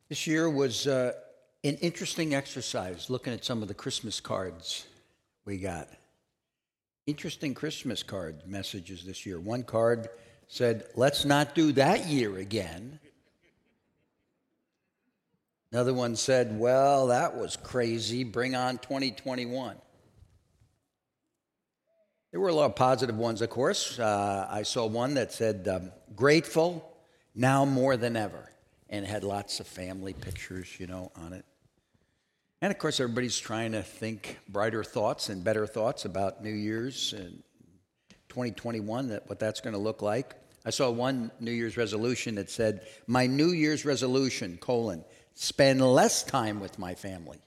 This year was an interesting exercise looking at some of the Christmas cards we got. Interesting Christmas card messages this year. One card said, "Let's not do that year again." Another one said, "Well, that was crazy. Bring on 2021." There were a lot of positive ones, of course. I saw one that said, "Grateful, now more than ever." And it had lots of family pictures, on it. And of course, everybody's trying to think brighter thoughts and better thoughts about New Year's and 2021, what that's going to look like. I saw one New Year's resolution that said, "My New Year's resolution, spend less time with my family."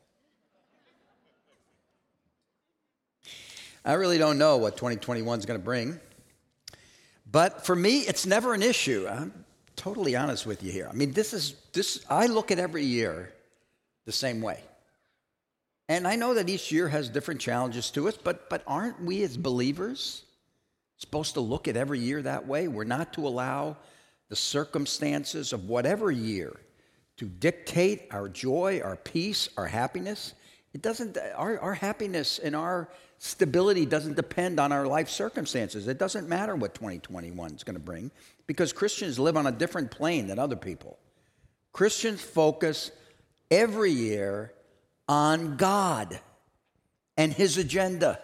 I really don't know what 2021 is going to bring. But for me, it's never an issue. I'm totally honest with you here. I mean, I look at every year the same way. And I know that each year has different challenges to it, but aren't we as believers supposed to look at every year that way? We're not to allow the circumstances of whatever year to dictate our joy, our peace, our happiness. It doesn't. Our happiness and our stability doesn't depend on our life circumstances. It doesn't matter what 2021 is going to bring, because Christians live on a different plane than other people. Christians focus every year on God and His agenda.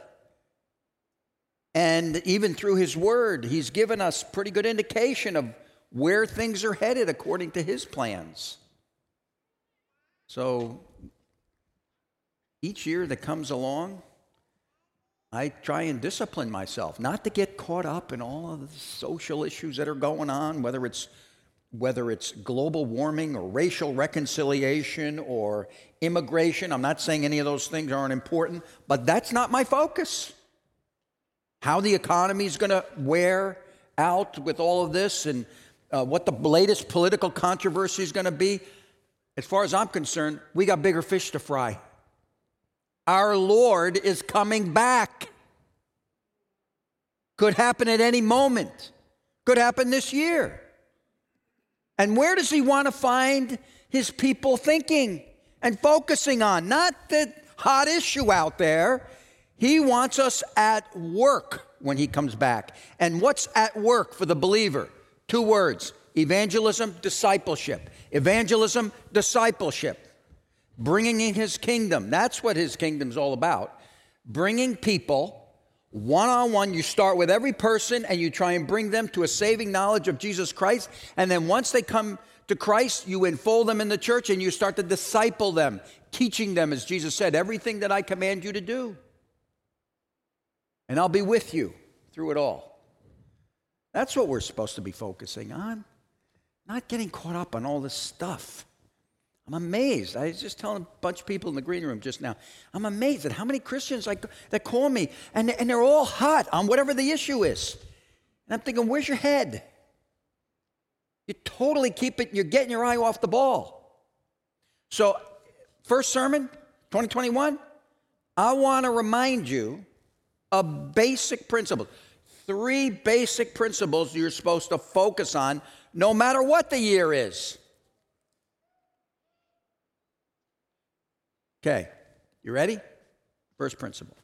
And even through His Word, He's given us pretty good indication of where things are headed according to His plans. So each year that comes along, I try and discipline myself not to get caught up in all of the social issues that are going on, whether it's global warming or racial reconciliation or immigration. I'm not saying any of those things aren't important, but that's not my focus. How the economy is going to wear out with all of this and what the latest political controversy is going to be. As far as I'm concerned, we got bigger fish to fry. Our Lord is coming back. Could happen at any moment. Could happen this year. And where does He want to find His people thinking and focusing on? Not the hot issue out there. He wants us at work when He comes back. And what's at work for the believer? 2 words: evangelism, discipleship. Evangelism, discipleship. Bringing in His kingdom. That's what His kingdom's all about. Bringing people one-on-one. You start with every person and you try and bring them to a saving knowledge of Jesus Christ. And then once they come to Christ, you enfold them in the church and you start to disciple them, teaching them, as Jesus said, everything that I command you to do. And I'll be with you through it all. That's what we're supposed to be focusing on. Not getting caught up on all this stuff. I'm amazed. I was just telling a bunch of people in the green room just now. I'm amazed at how many Christians that call me, and they're all hot on whatever the issue is. And I'm thinking, where's your head? You totally you're getting your eye off the ball. So, first sermon, 2021, I want to remind you of basic principles. 3 basic principles you're supposed to focus on no matter what the year is. Okay, you ready? First principle.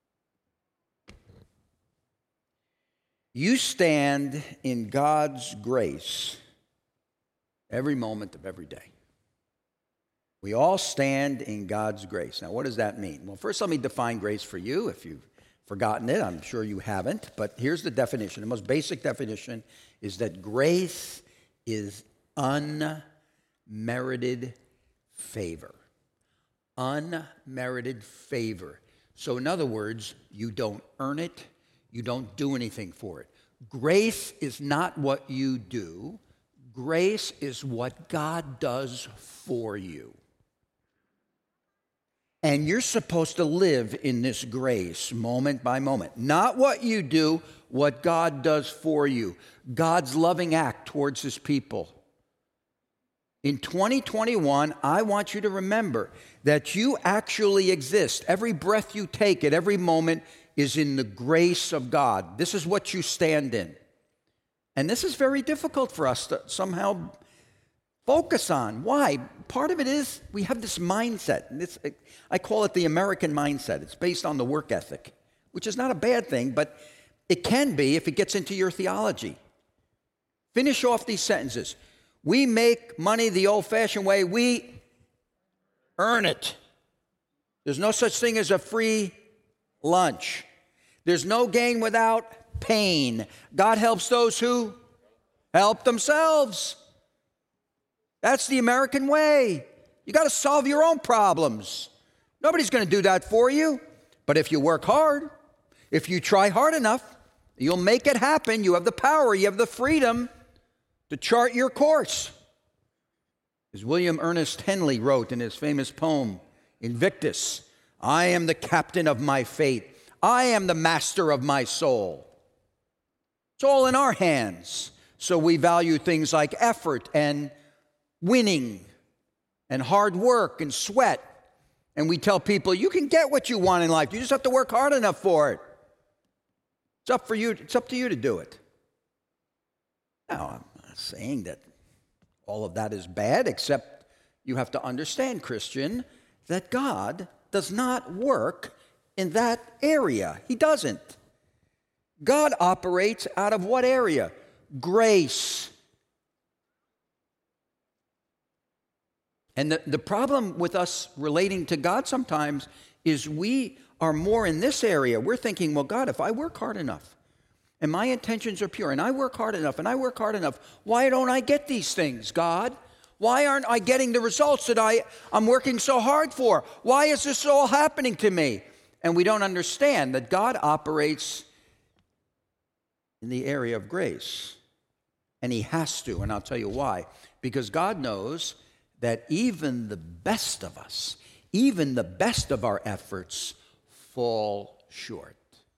You stand in God's grace every moment of every day. We all stand in God's grace. Now, what does that mean? Well, first let me define grace for you. If you've forgotten it, I'm sure you haven't, but here's the definition. The most basic definition is that grace is unmerited favor. Unmerited favor. So in other words, you don't earn it. You don't do anything for it. Grace is not what you do. Grace is what God does for you. And you're supposed to live in this grace moment by moment. Not what you do, what God does for you. God's loving act towards His people. In 2021, I want you to remember that you actually exist. Every breath you take at every moment is in the grace of God. This is what you stand in. And this is very difficult for us to somehow Focus on. Why? Part of it is we have this mindset. And I call it the American mindset. It's based on the work ethic, which is not a bad thing, but it can be if it gets into your theology. Finish off these sentences. We make money the old-fashioned way. We earn it. There's no such thing as a free lunch. There's no gain without pain. God helps those who help themselves. That's the American way. You got to solve your own problems. Nobody's going to do that for you. But if you work hard, if you try hard enough, you'll make it happen. You have the power, you have the freedom to chart your course. As William Ernest Henley wrote in his famous poem, Invictus, I am the captain of my fate. I am the master of my soul. It's all in our hands. So we value things like effort and winning and hard work and sweat. And we tell people, you can get what you want in life. You just have to work hard enough for it. It's up for you. It's up to you to do it. Now, I'm not saying that all of that is bad, except you have to understand, Christian, that God does not work in that area. He doesn't. God operates out of what area? Grace. And the problem with us relating to God sometimes is we are more in this area. We're thinking, well, God, if I work hard enough and my intentions are pure and I work hard enough and I work hard enough, why don't I get these things, God? Why aren't I getting the results that I'm working so hard for? Why is this all happening to me? And we don't understand that God operates in the area of grace. And he has to, and I'll tell you why. Because God knows that even the best of us, even the best of our efforts fall short.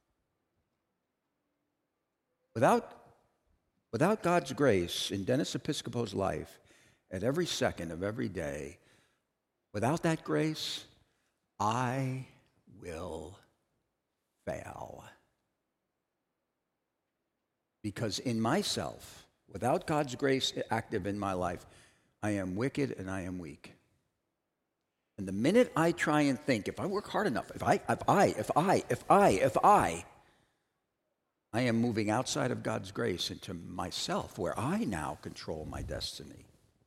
Without God's grace in Dennis Episcopo's life, at every second of every day, without that grace, I will fail. Because in myself, without God's grace active in my life, I am wicked and I am weak. And the minute I try and think, if I work hard enough, if I am moving outside of God's grace into myself, where I now control my destiny.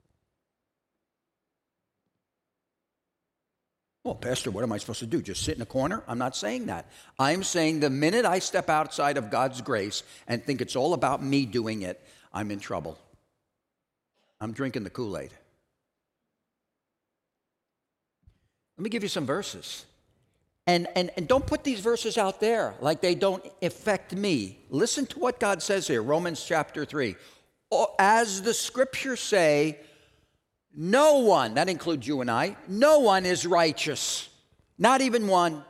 Well, Pastor, what am I supposed to do? Just sit in a corner? I'm not saying that. I'm saying the minute I step outside of God's grace and think it's all about me doing it, I'm in trouble. I'm drinking the Kool-Aid. Let me give you some verses. And don't put these verses out there like they don't affect me. Listen to what God says here, Romans chapter 3. As the scriptures say, no one, that includes you and I, no one is righteous, not even one.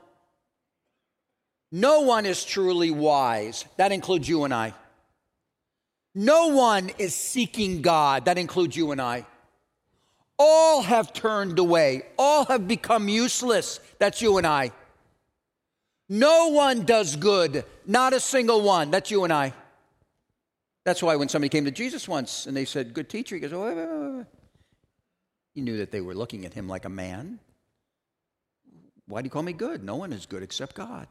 No one is truly wise, that includes you and I. No one is seeking God, that includes you and I. All have turned away, all have become useless, that's you and I. No one does good, not a single one, that's you and I. That's why when somebody came to Jesus once and they said, good teacher, he goes, oh, wait, wait, wait, wait. He knew that they were looking at him like a man. Why do you call me good? No one is good except God.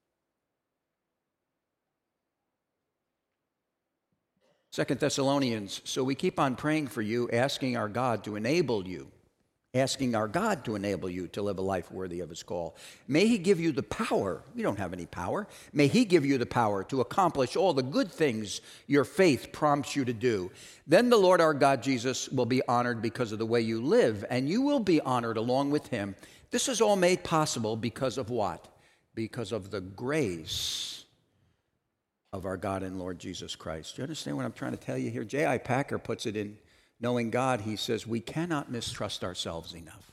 Second Thessalonians, so we keep on praying for you, asking our God to enable you to live a life worthy of his call. May he give you the power. You don't have any power. May he give you the power to accomplish all the good things your faith prompts you to do. Then the Lord our God, Jesus, will be honored because of the way you live, and you will be honored along with him. This is all made possible because of what? Because of the grace of our God and Lord Jesus Christ. Do you understand what I'm trying to tell you here? J.I. Packer puts it in Knowing God. He says, we cannot mistrust ourselves enough.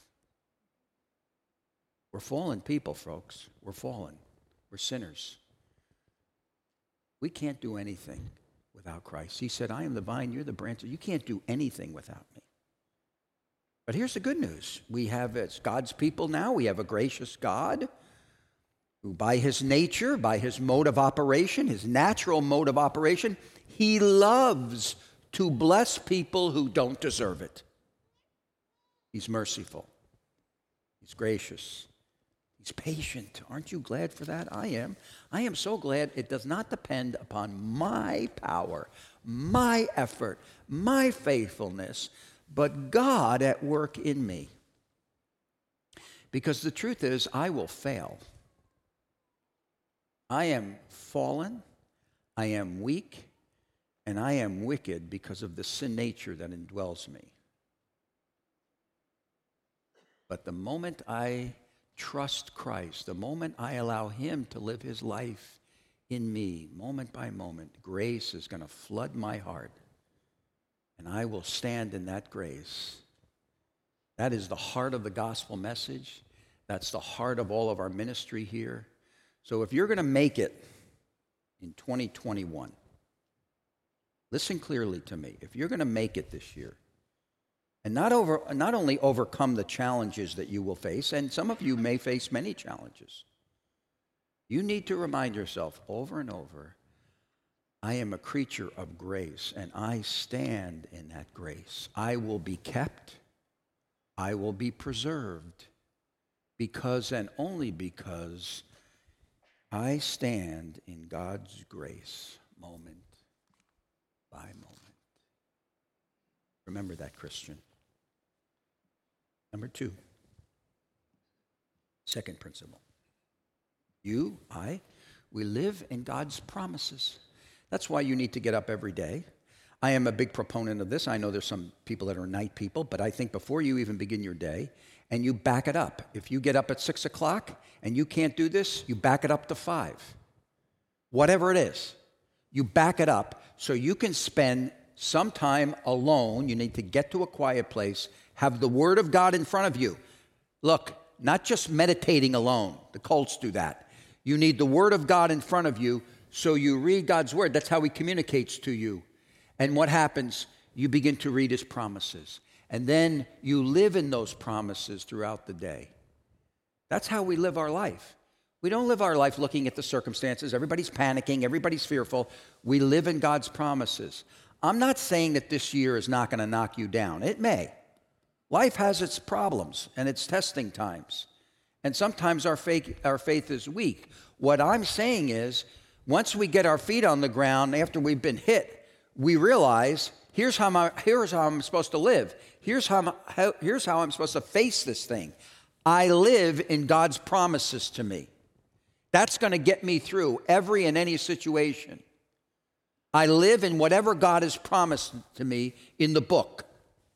We're fallen people, folks. We're fallen. We're sinners. We can't do anything without Christ. He said, I am the vine, you're the branch. You can't do anything without me. But here's the good news. We have, as God's people now, we have a gracious God who by his nature, by his mode of operation, his natural mode of operation, he loves to bless people who don't deserve it. He's merciful. He's gracious. He's patient. Aren't you glad for that? I am. I am so glad it does not depend upon my power, my effort, my faithfulness, but God at work in me. Because the truth is, I will fail. I am fallen, I am weak, and I am wicked because of the sin nature that indwells me. But the moment I trust Christ, the moment I allow him to live his life in me, moment by moment, grace is going to flood my heart. And I will stand in that grace. That is the heart of the gospel message. That's the heart of all of our ministry here. So if you're going to make it in 2021, listen clearly to me. If you're going to make it this year, and not only overcome the challenges that you will face, and some of you may face many challenges, you need to remind yourself over and over, I am a creature of grace, and I stand in that grace. I will be kept. I will be preserved because and only because I stand in God's grace moment by moment. Remember that, Christian. Number 2, second principle. You, I, we live in God's promises. That's why you need to get up every day. I am a big proponent of this. I know there's some people that are night people, but I think before you even begin your day, and you back it up. If you get up at 6 o'clock and you can't do this, you back it up to 5. Whatever it is, you back it up so you can spend some time alone. You need to get to a quiet place, have the Word of God in front of you. Look, not just meditating alone. The cults do that. You need the Word of God in front of you, so you read God's Word. That's how He communicates to you. And what happens? You begin to read His promises. And then you live in those promises throughout the day. That's how we live our life. We don't live our life looking at the circumstances. Everybody's panicking. Everybody's fearful. We live in God's promises. I'm not saying that this year is not going to knock you down. It may. Life has its problems and its testing times. And sometimes our faith is weak. What I'm saying is, once we get our feet on the ground after we've been hit, we realize, here's how I'm supposed to live. Here's how I'm supposed to face this thing. I live in God's promises to me. That's going to get me through every and any situation. I live in whatever God has promised to me in the book.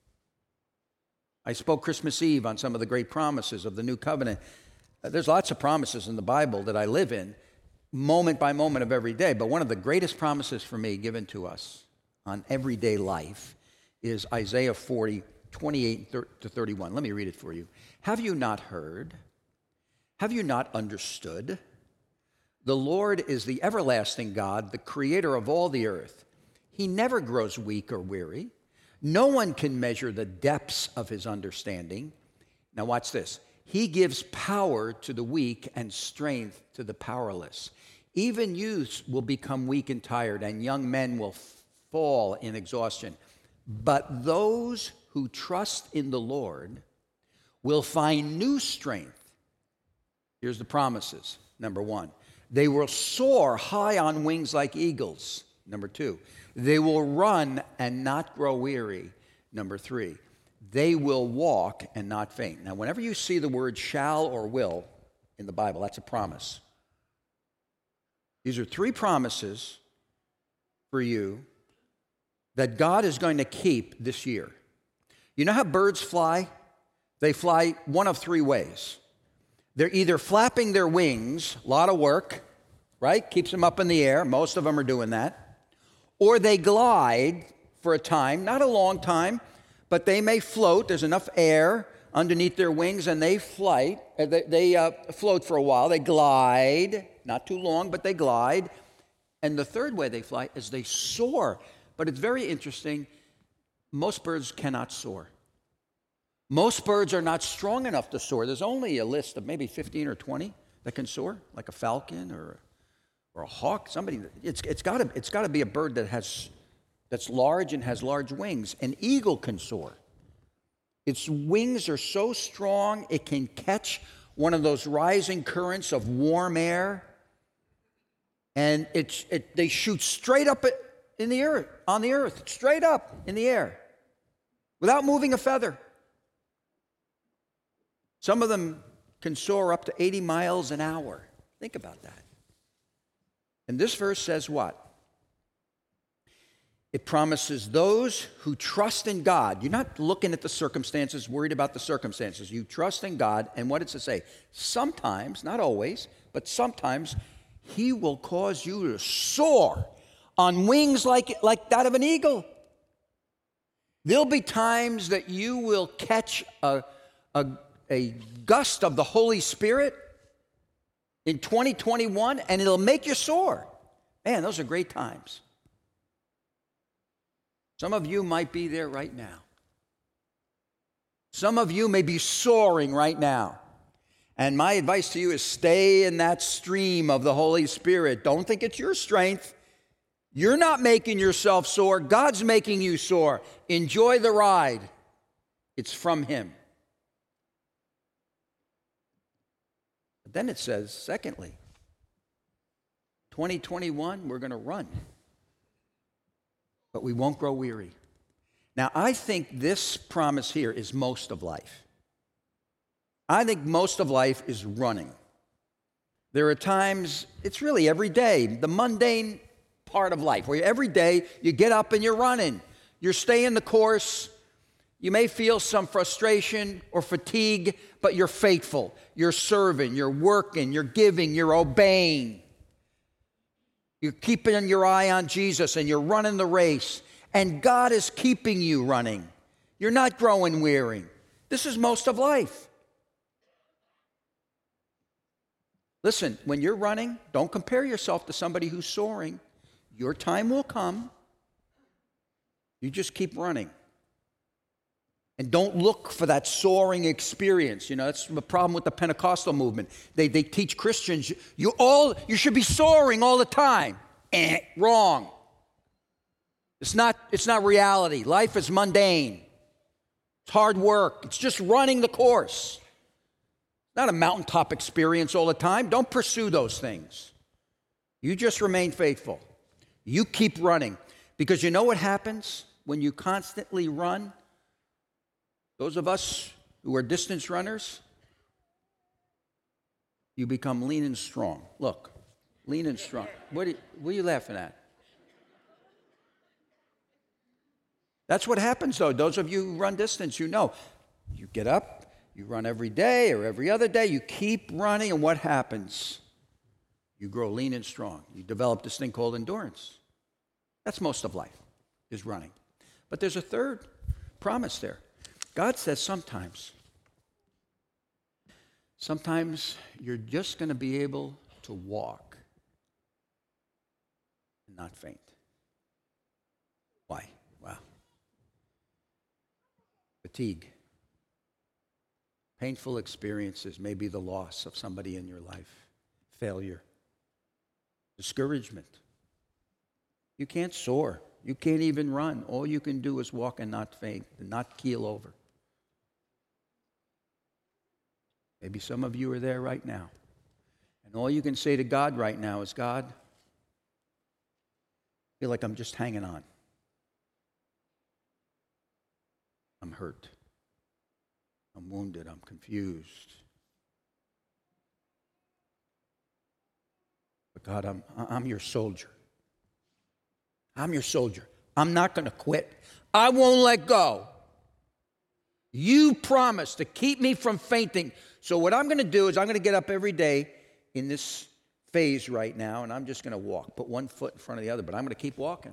I spoke Christmas Eve on some of the great promises of the new covenant. There's lots of promises in the Bible that I live in, moment by moment of every day. But one of the greatest promises for me given to us on everyday life is Isaiah 40, 28 to 31. Let me read it for you. Have you not heard? Have you not understood? The Lord is the everlasting God, the creator of all the earth. He never grows weak or weary. No one can measure the depths of his understanding. Now watch this. He gives power to the weak and strength to the powerless. Even youths will become weak and tired, and young men will fall in exhaustion. But those who trust in the Lord will find new strength. Here's the promises. Number 1, they will soar high on wings like eagles. Number 2, they will run and not grow weary. Number 3, they will walk and not faint. Now, whenever you see the word shall or will in the Bible, that's a promise. These are 3 promises for you that God is going to keep this year. You know how birds fly? They fly one of 3 ways. They're either flapping their wings, a lot of work, right? Keeps them up in the air. Most of them are doing that. Or they glide for a time, not a long time, but they may float. There's enough air underneath their wings, and they float for a while. They glide, not too long, but they glide. And the third way they fly is they soar. But it's very interesting. Most birds cannot soar. Most birds are not strong enough to soar. There's only a list of maybe 15 or 20 that can soar, like a falcon or a hawk. Somebody. It's got to be a bird that's large and has large wings. An eagle can soar. Its wings are so strong it can catch one of those rising currents of warm air, and they shoot straight up in the earth, on the earth, straight up in the air, without moving a feather. Some of them can soar up to 80 miles an hour. Think about that. And this verse says what? It promises those who trust in God. You're not looking at the circumstances, worried about the circumstances. You trust in God, and what does it say? Sometimes, not always, but sometimes, He will cause you to soar on wings like that of an eagle. There'll be times that you will catch a gust of the Holy Spirit in 2021, and it'll make you soar. Man, those are great times. Some of you might be there right now. Some of you may be soaring right now. And my advice to you is stay in that stream of the Holy Spirit. Don't think it's your strength. You're not making yourself soar. God's making you soar. Enjoy the ride. It's from Him. But then it says, secondly, 2021, we're going to run. But we won't grow weary. Now, I think this promise here is most of life. I think most of life is running. There are times, it's really every day, the mundane part of life, where every day you get up and you're running. You're staying the course. You may feel some frustration or fatigue, but you're faithful. You're serving, you're working, you're giving, you're obeying. You're keeping your eye on Jesus and you're running the race. And God is keeping you running. You're not growing weary. This is most of life. Listen, when you're running, don't compare yourself to somebody who's soaring. Your time will come. You just keep running. And don't look for that soaring experience. You know, that's the problem with the Pentecostal movement. They teach Christians, you should be soaring all the time. Wrong. It's not reality. Life is mundane. It's hard work. It's just running the course. Not a mountaintop experience all the time. Don't pursue those things. You just remain faithful. You keep running. Because you know what happens when you constantly run? Those of us who are distance runners, you become lean and strong. Look, lean and strong. What are you laughing at? That's what happens, though. Those of you who run distance, you know. You get up, you run every day or every other day, you keep running, and what happens? You grow lean and strong. You develop this thing called endurance. That's most of life, is running. But there's a third promise there. God says sometimes you're just going to be able to walk and not faint. Why? Wow. Fatigue. Painful experiences, maybe the loss of somebody in your life, failure, discouragement. You can't soar. You can't even run. All you can do is walk and not faint, and not keel over. Maybe some of you are there right now. And all you can say to God right now is, God, I feel like I'm just hanging on. I'm hurt. I'm wounded. I'm confused. But God, I'm your soldier. I'm your soldier. I'm not going to quit. I won't let go. You promised to keep me from fainting. So what I'm going to do is I'm going to get up every day in this phase right now, and I'm just going to walk, put one foot in front of the other, but I'm going to keep walking.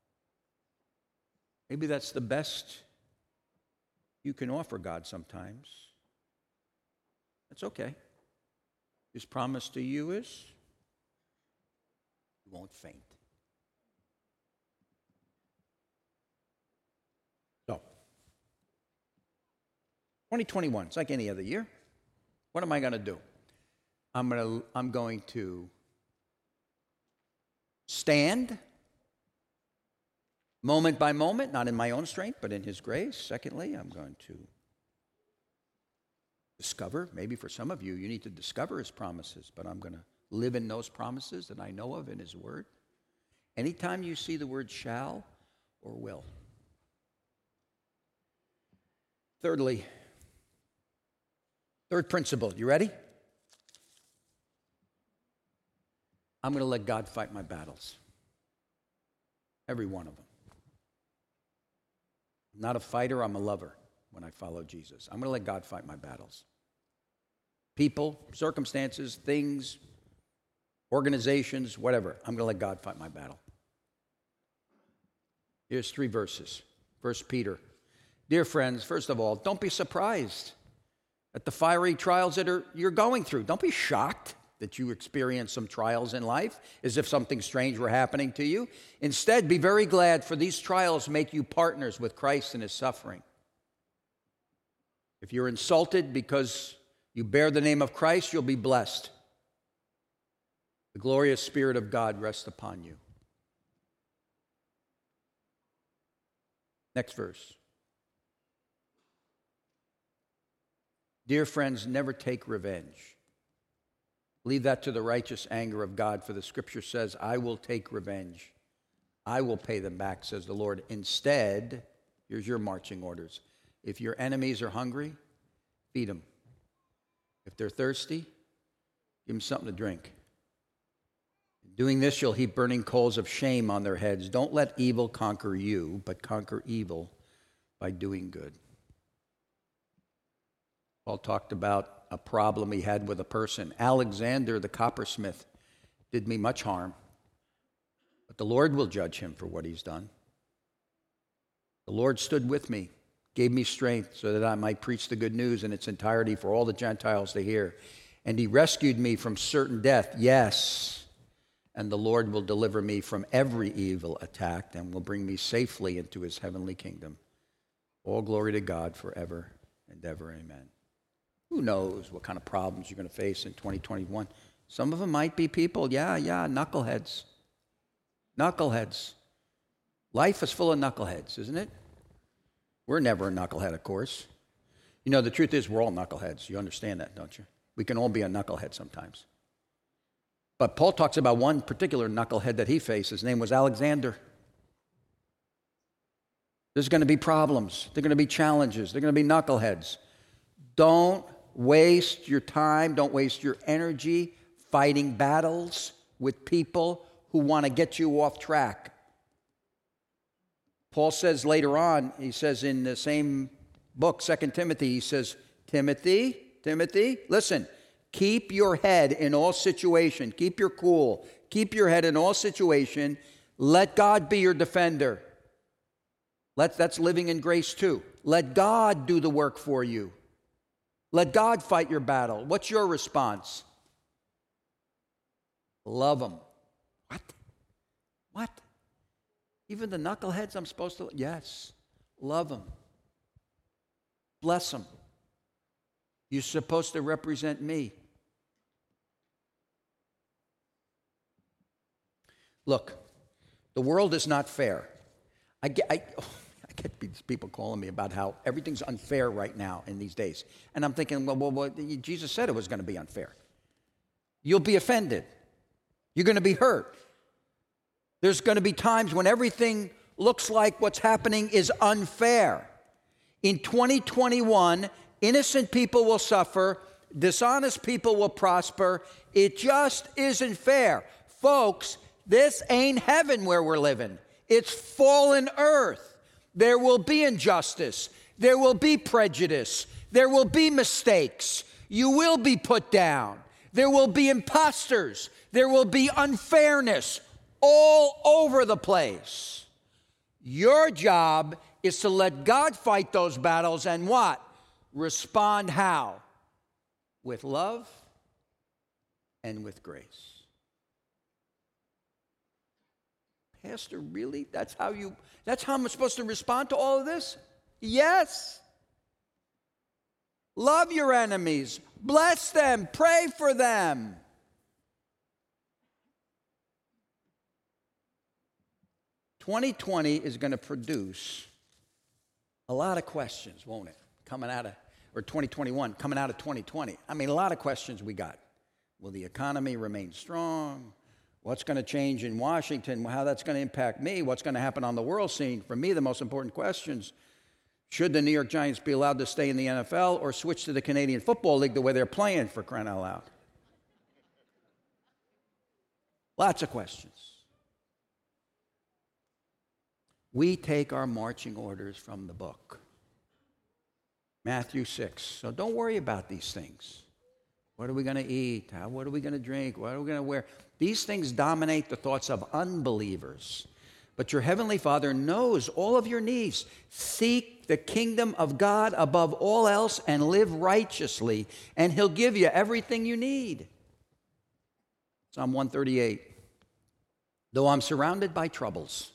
Maybe that's the best you can offer God sometimes. That's okay. His promise to you is you won't faint. So, 2021, it's like any other year. What am I going to do? I'm going to stand moment by moment, not in my own strength, but in His grace. Secondly, I'm going to discover. Maybe for some of you, you need to discover his promises, but I'm going to live in those promises that I know of in his word. Anytime you see the word shall or will. Thirdly, third principle, you ready? I'm going to let God fight my battles. Every one of them. I'm not a fighter, I'm a lover when I follow Jesus. I'm going to let God fight my battles. People, circumstances, things, organizations, whatever. I'm going to let God fight my battle. Here's 3 verses. 1 Peter. Dear friends, first of all, don't be surprised at the fiery trials that you're going through. Don't be shocked that you experience some trials in life as if something strange were happening to you. Instead, be very glad, for these trials make you partners with Christ in his suffering. If you're insulted because you bear the name of Christ, you'll be blessed. The glorious Spirit of God rests upon you. Next verse. Dear friends, never take revenge. Leave that to the righteous anger of God, for the scripture says, I will take revenge. I will pay them back, says the Lord. Instead, here's your marching orders. If your enemies are hungry, feed them. If they're thirsty, give them something to drink. Doing this, you'll heap burning coals of shame on their heads. Don't let evil conquer you, but conquer evil by doing good. Paul talked about a problem he had with a person. Alexander, the coppersmith, did me much harm, but the Lord will judge him for what he's done. The Lord stood with me, gave me strength so that I might preach the good news in its entirety for all the Gentiles to hear. And he rescued me from certain death, yes, and the Lord will deliver me from every evil attack and will bring me safely into his heavenly kingdom. All glory to God forever and ever, amen. Who knows what kind of problems you're going to face in 2021? Some of them might be people, knuckleheads. Knuckleheads. Life is full of knuckleheads, isn't it? We're never a knucklehead, of course. You know, the truth is we're all knuckleheads. You understand that, don't you? We can all be a knucklehead sometimes. But Paul talks about one particular knucklehead that he faced. His name was Alexander. There's going to be problems. There are going to be challenges. There are going to be knuckleheads. Don't waste your time, don't waste your energy fighting battles with people who want to get you off track. Paul says later on, he says in the same book, 2 Timothy, he says, Timothy, listen, keep your head in all situation. Keep your cool. Keep your head in all situation. Let God be your defender. That's living in grace too. Let God do the work for you. Let God fight your battle. What's your response? Love them. What? Even the knuckleheads I'm supposed to? Yes. Love them. Bless them. You're supposed to represent me. Look, the world is not fair. I get these people calling me about how everything's unfair right now in these days. And I'm thinking, well, Jesus said it was going to be unfair. You'll be offended. You're going to be hurt. There's going to be times when everything looks like what's happening is unfair. In 2021, innocent people will suffer. Dishonest people will prosper. It just isn't fair. Folks, this ain't heaven where we're living. It's fallen earth. There will be injustice. There will be prejudice. There will be mistakes. You will be put down. There will be imposters. There will be unfairness all over the place. Your job is to let God fight those battles and what? Respond how? With love and with grace. Pastor, really? That's how I'm supposed to respond to all of this? Yes. Love your enemies. Bless them. Pray for them. "2020 is going to produce a lot of questions, won't it? Coming out of or 2021, coming out of 2020. I mean, a lot of questions we got. Will the economy remain strong? What's going to change in Washington? How that's going to impact me? What's going to happen on the world scene? For me, the most important questions: should the New York Giants be allowed to stay in the NFL or switch to the Canadian Football League the way they're playing, for crying out loud? Lots of questions. We take our marching orders from the book, Matthew 6. So don't worry about these things. What are we going to eat? What are we going to drink? What are we going to wear? These things dominate the thoughts of unbelievers. But your heavenly Father knows all of your needs. Seek the kingdom of God above all else and live righteously, and he'll give you everything you need. Psalm 138. Though I'm surrounded by troubles,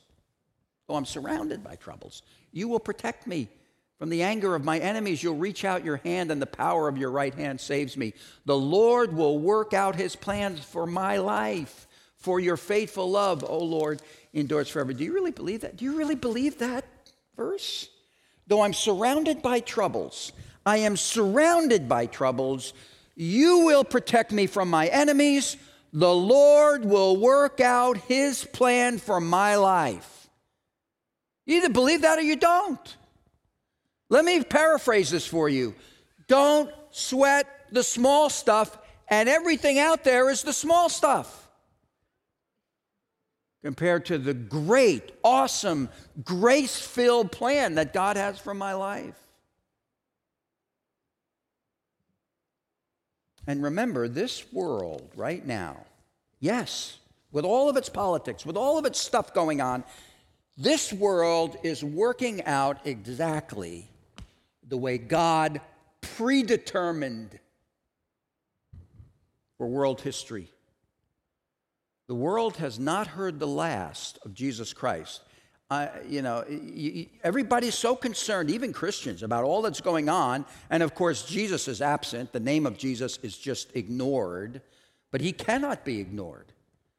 you will protect me. From the anger of my enemies, you'll reach out your hand, and the power of your right hand saves me. The Lord will work out his plans for my life, for your faithful love, O Lord, endures forever. Do you really believe that? Do you really believe that verse? Though I'm surrounded by troubles, I am surrounded by troubles, you will protect me from my enemies. The Lord will work out his plan for my life. You either believe that or you don't. Let me paraphrase this for you. Don't sweat the small stuff, and everything out there is the small stuff, compared to the great, awesome, grace-filled plan that God has for my life. And remember, this world right now, yes, with all of its politics, with all of its stuff going on, this world is working out exactly the way God predetermined for world history. The world has not heard the last of Jesus Christ. Everybody's so concerned, even Christians, about all that's going on. And of course, Jesus is absent. The name of Jesus is just ignored. But he cannot be ignored.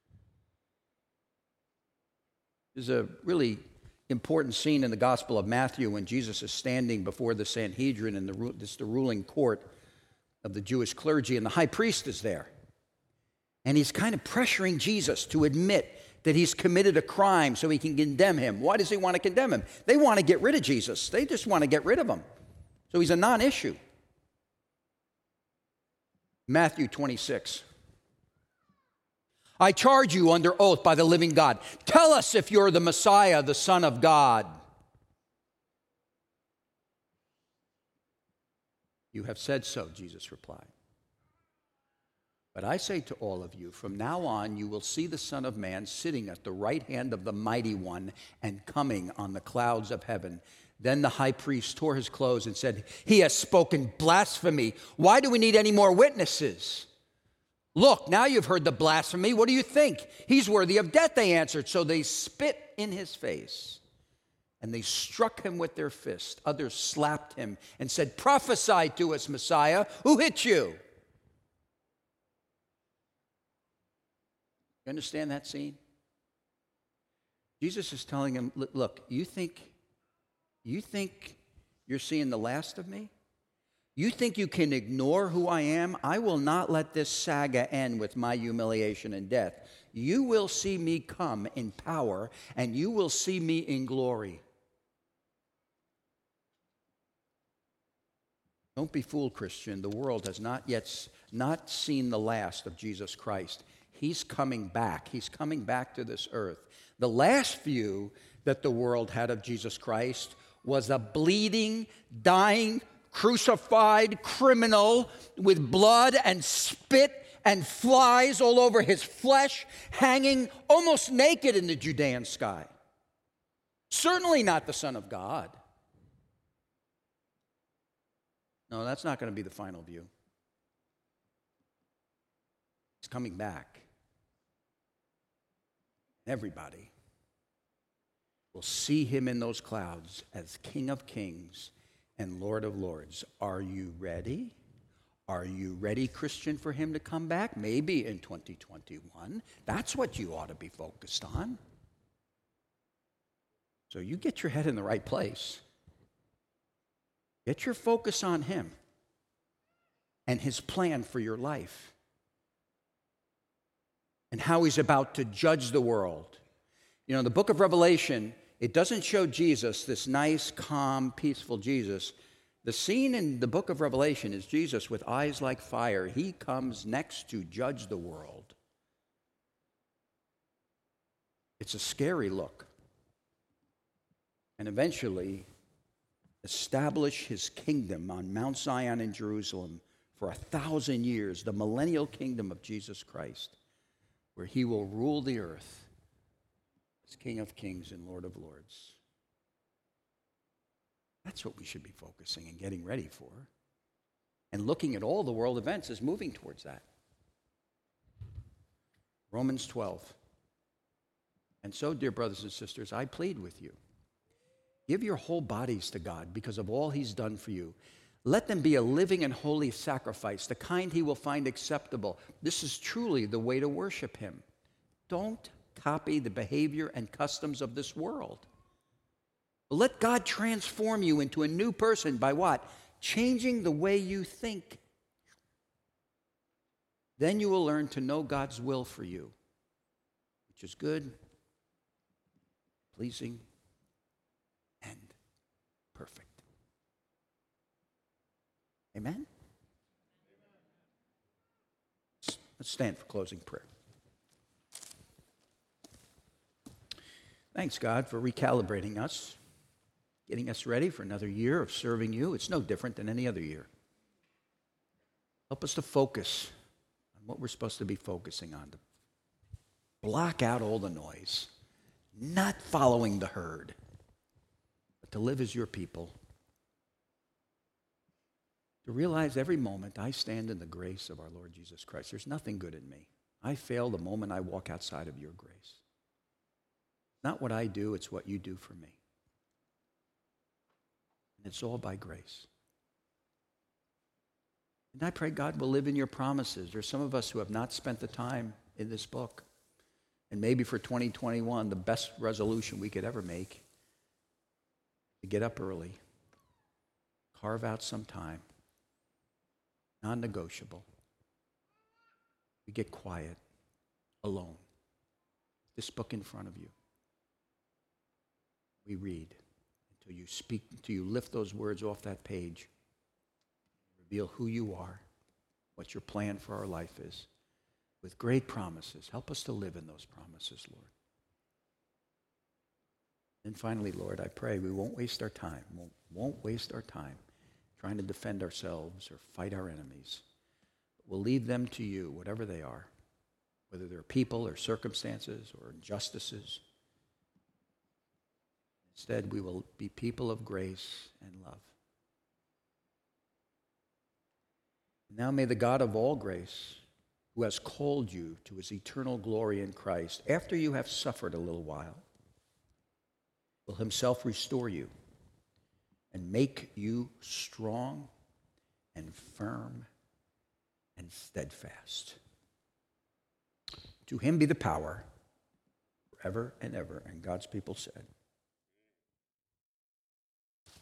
There's a really important scene in the Gospel of Matthew when Jesus is standing before the Sanhedrin and the ruling court of the Jewish clergy, and the high priest is there. And he's kind of pressuring Jesus to admit that he's committed a crime so he can condemn him. Why does he want to condemn him? They want to get rid of Jesus. They just want to get rid of him. So he's a non-issue. Matthew 26. I charge you under oath by the living God. Tell us if you're the Messiah, the Son of God. You have said so, Jesus replied. But I say to all of you, from now on you will see the Son of Man sitting at the right hand of the Mighty One and coming on the clouds of heaven. Then the high priest tore his clothes and said, he has spoken blasphemy. Why do we need any more witnesses? Look, now you've heard the blasphemy. What do you think? He's worthy of death, they answered. So they spit in his face, and they struck him with their fists. Others slapped him and said, prophesy to us, Messiah. Who hit you? You understand that scene? Jesus is telling him, look, you think you're seeing the last of me? You think you can ignore who I am? I will not let this saga end with my humiliation and death. You will see me come in power, and you will see me in glory. Don't be fooled, Christian. The world has not seen the last of Jesus Christ. He's coming back. He's coming back to this earth. The last view that the world had of Jesus Christ was a bleeding, dying, crucified criminal with blood and spit and flies all over his flesh, hanging almost naked in the Judean sky. Certainly not the Son of God. No, that's not going to be the final view. He's coming back. Everybody will see him in those clouds as King of Kings and Lord of Lords. Are you ready? Are you ready, Christian, for him to come back? Maybe in 2021. That's what you ought to be focused on. So you get your head in the right place. Get your focus on him. and his plan for your life and how he's about to judge the world. You know, the book of Revelation, it doesn't show Jesus, this nice, calm, peaceful Jesus. The scene in the book of Revelation is Jesus with eyes like fire. He comes next to judge the world. It's a scary look. And eventually establish his kingdom on Mount Zion in Jerusalem for 1,000 years, the millennial kingdom of Jesus Christ, where he will rule the earth as King of Kings and Lord of Lords. That's what we should be focusing and getting ready for. And looking at all the world events is moving towards that. Romans 12. And so, dear brothers and sisters, I plead with you. Give your whole bodies to God because of all he's done for you. Let them be a living and holy sacrifice, the kind he will find acceptable. This is truly the way to worship him. Don't copy the behavior and customs of this world. Let God transform you into a new person by what? Changing the way you think. Then you will learn to know God's will for you, which is good, pleasing, and perfect. Amen? Let's stand for closing prayer. Thanks, God, for recalibrating us, getting us ready for another year of serving you. It's no different than any other year. Help us to focus on what we're supposed to be focusing on, to block out all the noise, not following the herd, but to live as your people, to realize every moment I stand in the grace of our Lord Jesus Christ. There's nothing good in me. I fail the moment I walk outside of your grace. Not what I do, it's what you do for me. And it's all by grace. And I pray God will live in your promises. There's some of us who have not spent the time in this book. And maybe for 2021, the best resolution we could ever make, to get up early, carve out some time, non-negotiable. We get quiet, alone. This book in front of you. We read until you speak, until you lift those words off that page. Reveal who you are, what your plan for our life is, with great promises. Help us to live in those promises, Lord. And finally, Lord, I pray we won't waste our time, won't waste our time trying to defend ourselves or fight our enemies. We'll leave them to you, whatever they are, whether they're people or circumstances or injustices. Instead, we will be people of grace and love. Now may the God of all grace, who has called you to his eternal glory in Christ, after you have suffered a little while, will himself restore you and make you strong and firm and steadfast. To him be the power forever and ever. And God's people said,